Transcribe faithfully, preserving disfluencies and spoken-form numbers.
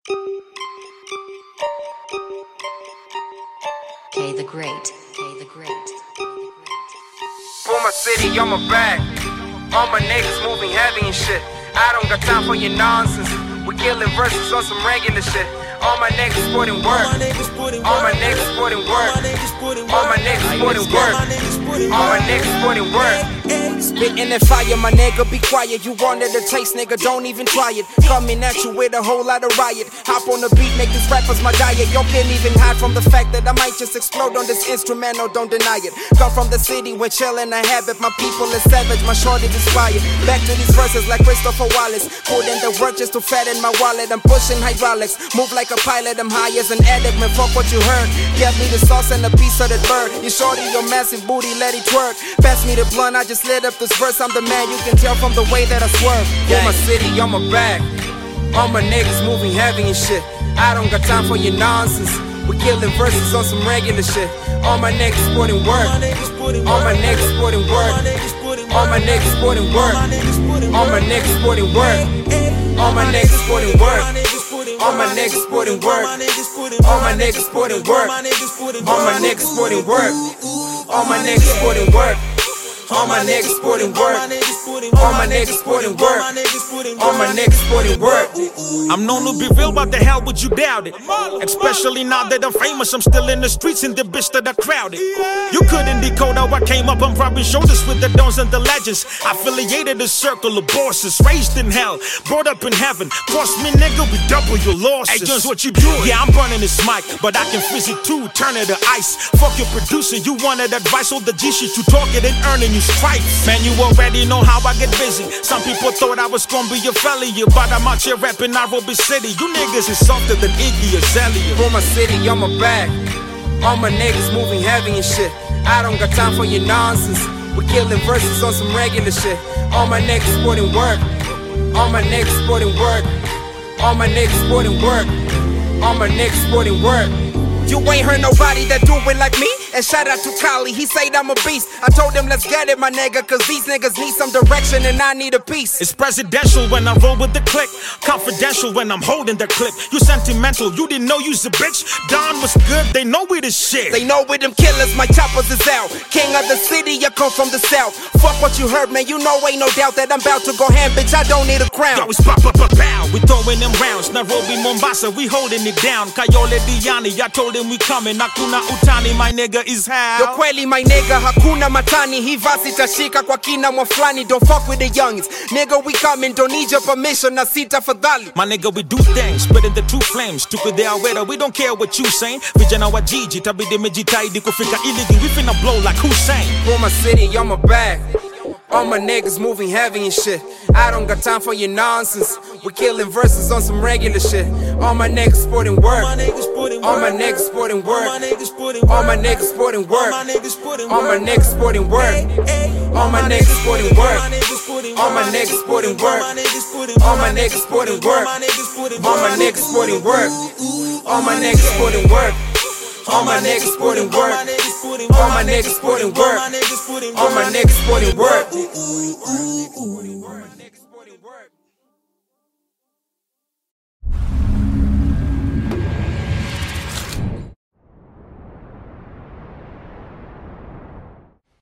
K the Great, K the Great. For my city, on my back. All my niggas moving heavy and shit. I don't got time for your nonsense. We killing verses on some regular shit. All my niggas sporting work. All my niggas sporting work. All my niggas sporting work. All my niggas sporting work. Spitting that fire, my nigga, be quiet. You wanted a taste, nigga, don't even try it. Coming at you with a whole lot of riot. Hop on the beat, make these rappers my diet. Yo, can't even hide from the fact that I might just explode on this instrumental, don't deny it. Come from the city where chillin' a habit. My people is savage, my shorty is quiet. Back to these verses like Christopher Wallace. Put in the work just to fatten my wallet. I'm pushing hydraulics, move like a pilot. I'm high as an addict, man, fuck what you heard. Get me the sauce and a piece of that bird. You shorty your massive booty, let it twerk. Pass me the blunt, I just lit up this verse. I'm the man, you can tell from the way that I swerve. For my city, on my back. All my niggas moving heavy and shit. I don't got time for your nonsense. We killing verses on some regular shit. All my niggas sporting work. All my niggas sporting work. All my niggas sporting work. All my niggas sporting work. All my niggas sporting work. All my niggas sporting work. All my niggas sporting work. All my niggas sporting work. All my niggas sporting work. All my niggas sporting work. All my niggas sporting work. All my niggas sporting work. I'm known to be real, but the hell would you doubt it? Especially now that I'm famous, I'm still in the streets and the bitch that are crowded. You couldn't decode how I came up, I'm rubbing shoulders with the dons and the legends. Affiliated a circle of bosses, raised in hell, brought up in heaven. Cross me, nigga, we double your losses. Hey, Jones, what you doing? Yeah, I'm burning this mic, but I can fizz it too, turn it to ice. Fuck your producer, you wanted advice, all the G shit you talk it ain't earning you stripes. Man, you already know how I get busy. Some people thought I was gonna be a failure, but I'm out here rapping Nairobi City. You niggas is softer than Iggy Azalea. For my city, on my back. All my niggas moving heavy and shit. I don't got time for your nonsense. We killing verses on some regular shit. All my niggas sporting work. All my niggas sporting work. All my niggas sporting work. All my niggas sporting work. You ain't heard nobody that do it like me. And shout out to Kali, he said I'm a beast. I told him let's get it, my nigga, cause these niggas need some direction and I need a piece. It's presidential when I roll with the click. Confidential when I'm holding the clip. You sentimental, you didn't know you's a bitch. Don was good, they know we the shit. They know we them killers, my choppers is out. King of the city, I come from the south. Fuck what you heard, man, you know ain't no doubt that I'm about to go ham, bitch, I don't need a crown. Yo, it's pop up a pow, we throwing them rounds. Nairobi, Mombasa, we holding it down. Kayole Diani, I told him we coming. Hakuna utani, my nigga is how. Yo kweli my nigga, hakuna matani. Hii vasi tashika kwa kina mwaflani. Don't fuck with the youngins, nigga, we coming. Don't need your permission, na sita fadhali. My nigga, we do things, spreading the true flames. Tuko the aware, we don't care what you saying. Vijana wa jiji, tabidi mejitaidi kufika iligi. We finna blow like Hussein. For my city, on my back. All my niggas moving heavy and shit. I don't got time for your nonsense. We killing verses on some regular shit. All my niggas sporting work. All my niggas sporting work. All my niggas sporting work. All my niggas sporting work. All my niggas sporting work. All my niggas sporting work. All my niggas sporting work. All my niggas sporting work. All my niggas sporting work. All my niggas sporting work. All my niggas sporting work. All my niggas sporting work.